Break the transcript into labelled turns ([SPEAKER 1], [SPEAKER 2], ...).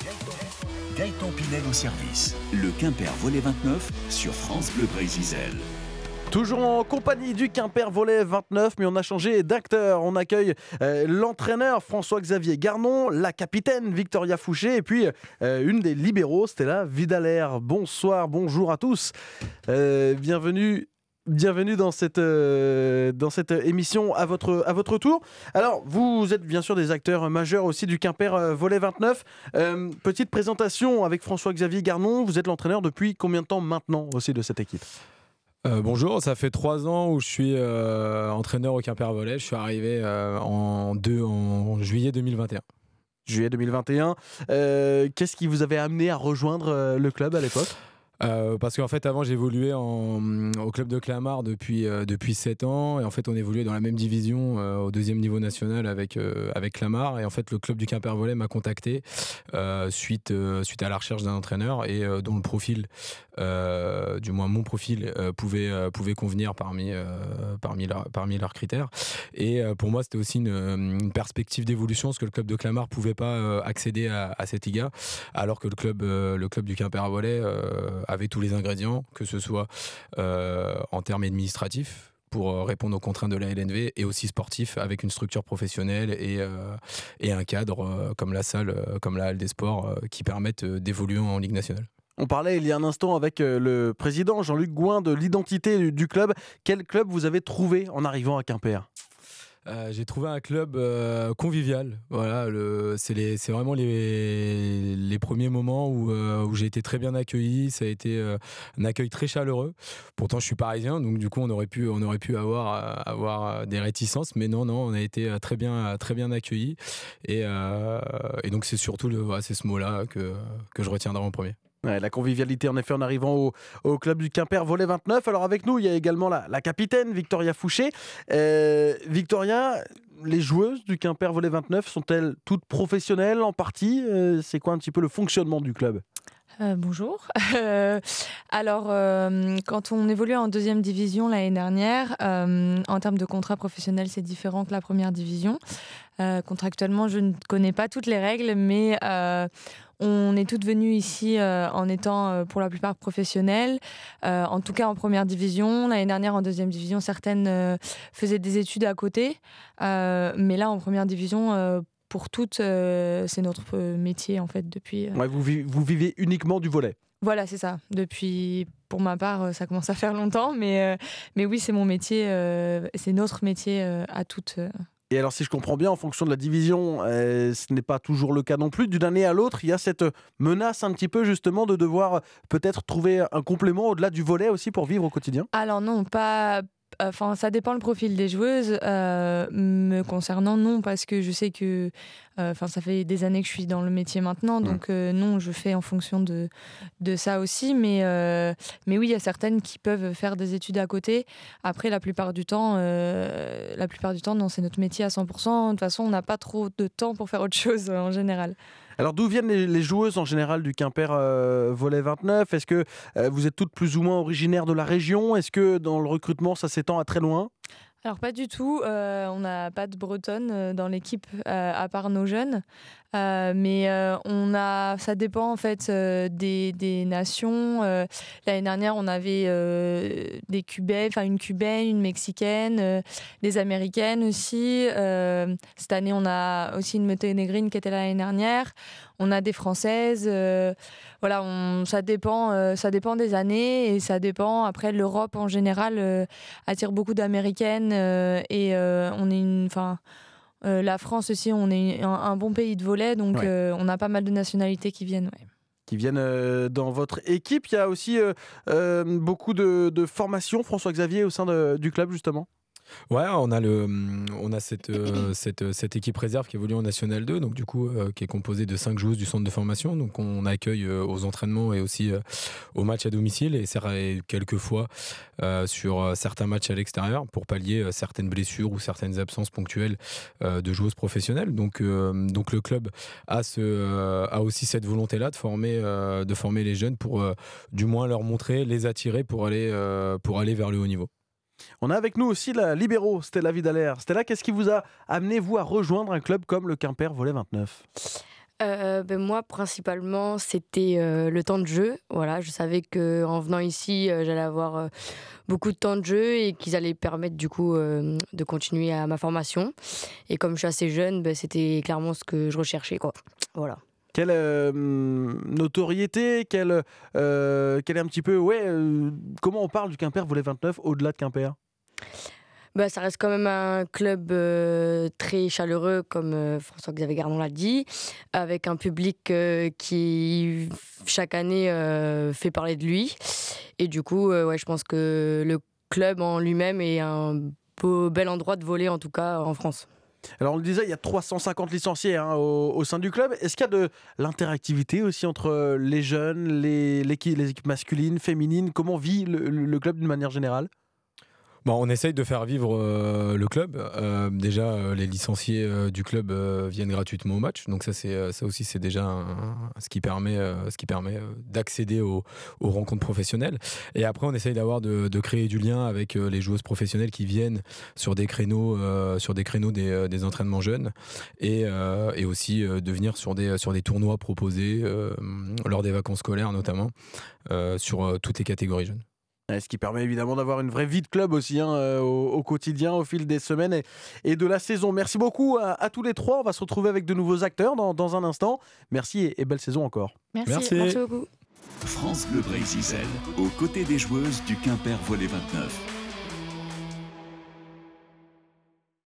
[SPEAKER 1] Gaëtan Pinel au service. Le Quimper Volley 29 sur France Bleu Brésil.
[SPEAKER 2] Toujours en compagnie du Quimper Volley 29, mais on a changé d'acteur. On accueille l'entraîneur François-Xavier Garnon, la capitaine Victoria Fouché et puis une des libéraux, Stella Vidalaire. Bonsoir, bonjour à tous. Bienvenue dans cette émission à votre tour. Alors, vous êtes bien sûr des acteurs majeurs aussi du Quimper Volley 29. Petite présentation avec François-Xavier Garnon. Vous êtes l'entraîneur depuis combien de temps maintenant aussi de cette équipe ?
[SPEAKER 3] Bonjour, ça fait 3 ans où je suis entraîneur au Quimper Volley. Je suis arrivé en juillet 2021.
[SPEAKER 2] Juillet 2021. Qu'est-ce qui vous avait amené à rejoindre le club à l'époque ?
[SPEAKER 3] Parce qu'en fait avant j'évoluais au club de Clamart depuis 7 ans et en fait on évoluait dans la même division au 2e niveau national avec Clamart et en fait le club du Quimper Volley m'a contacté suite à la recherche d'un entraîneur et dont le profil du moins mon profil pouvait convenir parmi leurs critères et pour moi c'était aussi une perspective d'évolution parce que le club de Clamart pouvait pas accéder à cette liga alors que le club du Quimper Volley avait tous les ingrédients, que ce soit en termes administratifs pour répondre aux contraintes de la LNV et aussi sportifs avec une structure professionnelle et un cadre comme la salle, comme la Halle des Sports qui permettent d'évoluer en Ligue nationale.
[SPEAKER 2] On parlait il y a un instant avec le président Jean-Luc Gouin de l'identité du club. Quel club vous avez trouvé en arrivant à Quimper ?
[SPEAKER 3] J'ai trouvé un club convivial. Voilà, c'est vraiment les premiers moments où j'ai été très bien accueilli. Ça a été un accueil très chaleureux. Pourtant, je suis parisien, donc du coup, on aurait pu avoir des réticences, mais non, on a été très bien accueillis. Et donc, c'est surtout c'est ce mot-là que je retiendrai en premier.
[SPEAKER 2] Ouais, la convivialité en effet en arrivant au club du Quimper Volley 29. Alors avec nous il y a également la capitaine Victoria Fouché. Victoria, les joueuses du Quimper Volley 29 sont-elles toutes professionnelles en partie ? C'est quoi un petit peu le fonctionnement du club ?
[SPEAKER 4] Bonjour. Alors, quand on évoluait en 2e division l'année dernière, en termes de contrat professionnel, c'est différent que la 1re division. Contractuellement, je ne connais pas toutes les règles, mais on est toutes venues ici en étant pour la plupart professionnelles. En tout cas, en 1re division. L'année dernière, en 2e division, certaines faisaient des études à côté. Mais là, en 1re division, pour toutes, c'est notre métier en fait depuis.
[SPEAKER 2] Ouais, vous vivez uniquement du volley.
[SPEAKER 4] Voilà, c'est ça. Depuis, pour ma part, ça commence à faire longtemps, mais oui, c'est mon métier, c'est notre métier à toutes.
[SPEAKER 2] Et alors, si je comprends bien, en fonction de la division, ce n'est pas toujours le cas non plus. D'une année à l'autre, il y a cette menace un petit peu justement de devoir peut-être trouver un complément au-delà du volley aussi pour vivre au quotidien.
[SPEAKER 4] Alors non, pas. Enfin, ça dépend le profil des joueuses. Me concernant, non, parce que je sais que ça fait des années que je suis dans le métier maintenant, donc non, je fais en fonction de ça aussi. Mais oui, il y a certaines qui peuvent faire des études à côté. Après, la plupart du temps, non, c'est notre métier à 100%. De toute façon, on n'a pas trop de temps pour faire autre chose en général.
[SPEAKER 2] Alors d'où viennent les joueuses en général du Quimper Volley 29 ? Est-ce que vous êtes toutes plus ou moins originaires de la région ? Est-ce que dans le recrutement ça s'étend à très loin ?
[SPEAKER 4] Alors pas du tout, on n'a pas de Bretonne dans l'équipe à part nos jeunes, mais ça dépend en fait des nations. L'année dernière on avait des Cubains, une Cubaine, une Mexicaine, des Américaines aussi. Cette année on a aussi une monténégrine qui était là l'année dernière. On a des Françaises, voilà, ça dépend des années et ça dépend. Après, l'Europe en général attire beaucoup d'Américaines et on est la France aussi, on est un bon pays de volley, donc on a pas mal de nationalités qui viennent. Ouais.
[SPEAKER 2] Qui viennent dans votre équipe. Il y a aussi beaucoup de formation, François-Xavier, au sein du club justement.
[SPEAKER 3] Ouais, on a cette équipe réserve qui évolue en National 2, donc du coup qui est composée de 5 joueuses du centre de formation. Donc on accueille aux entraînements et aussi aux matchs à domicile et quelques fois sur certains matchs à l'extérieur pour pallier certaines blessures ou certaines absences ponctuelles de joueuses professionnelles. Donc le club a aussi cette volonté-là de former les jeunes pour du moins leur montrer, les attirer pour aller vers le haut niveau.
[SPEAKER 2] On a avec nous aussi la libéraux, Stella Vidalaire. Stella, qu'est-ce qui vous a amené, vous, à rejoindre un club comme le Quimper Volley 29 ?
[SPEAKER 5] Moi, principalement, c'était le temps de jeu. Voilà, je savais qu'en venant ici, j'allais avoir beaucoup de temps de jeu et qu'ils allaient permettre du coup de continuer à ma formation. Et comme je suis assez jeune, c'était clairement ce que je recherchais, quoi. Voilà.
[SPEAKER 2] Quelle notoriété, quelle est un petit peu... comment on parle du Quimper Volley 29 au-delà de Quimper?
[SPEAKER 5] Ça reste quand même un club très chaleureux, comme François-Xavier Garnon l'a dit, avec un public qui, chaque année, fait parler de lui. Et du coup, je pense que le club en lui-même est un bel endroit de volley, en tout cas en France.
[SPEAKER 2] Alors on le disait, il y a 350 licenciés au sein du club. Est-ce qu'il y a de l'interactivité aussi entre les jeunes, les équipes masculines, féminines? Comment vit le club d'une manière générale?
[SPEAKER 3] On essaye de faire vivre le club. Déjà, les licenciés du club viennent gratuitement au match. Donc ça aussi, c'est déjà ce qui permet d'accéder aux rencontres professionnelles. Et après, on essaye de créer du lien avec les joueuses professionnelles qui viennent sur des créneaux des entraînements jeunes et aussi de venir sur des tournois proposés lors des vacances scolaires notamment sur toutes les catégories jeunes.
[SPEAKER 2] Ce qui permet évidemment d'avoir une vraie vie de club aussi au quotidien, au fil des semaines et de la saison. Merci beaucoup à tous les trois. On va se retrouver avec de nouveaux acteurs dans un instant. Merci et belle saison encore.
[SPEAKER 5] Merci beaucoup.
[SPEAKER 1] France Bleu Brésil, aux côtés des joueuses du Quimper Volley 29.